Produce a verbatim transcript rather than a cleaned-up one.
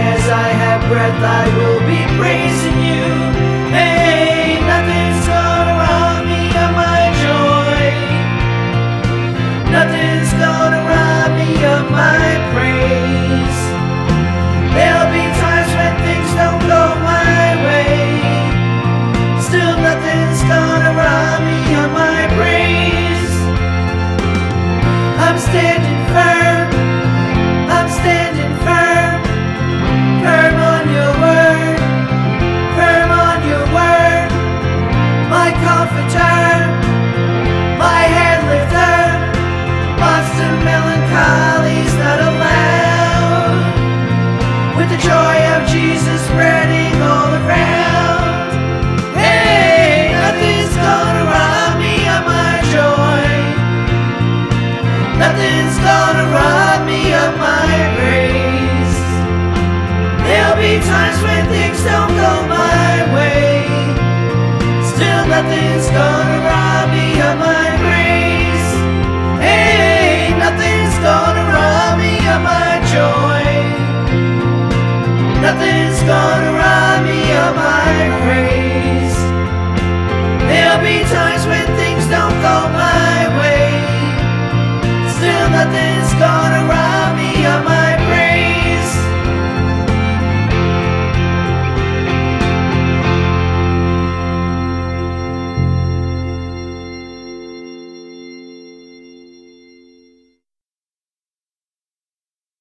as I have breath, I will be praising you. Hey, nothing's gonna rob me of my joy. Nothing's gonna rob me of my praise. There'll be times when things don't go my way. Still nothing's gonna rob me of my praise. I'm standing firm. I'm standing firm. Firm on your word. Firm on your word. My comforter. My head lifter. Monster melancholy's not allowed. With the joy of Jesus spreading all around. Hey, nothing's gonna rob me of my joy. Nothing's gonna rob me of my grace. There'll be times when things don't go my way. Still nothing's gonna rob me of my grace. Hey, nothing's gonna rob me of my joy. Nothing's gonna rob me of my praise. There'll be times when things don't go my way. Still nothing's gonna rob